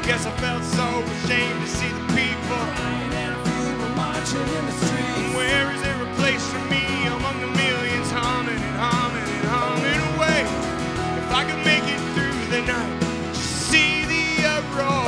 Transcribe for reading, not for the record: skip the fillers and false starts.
Guess I felt so ashamed to see the people crying and a few were marching in the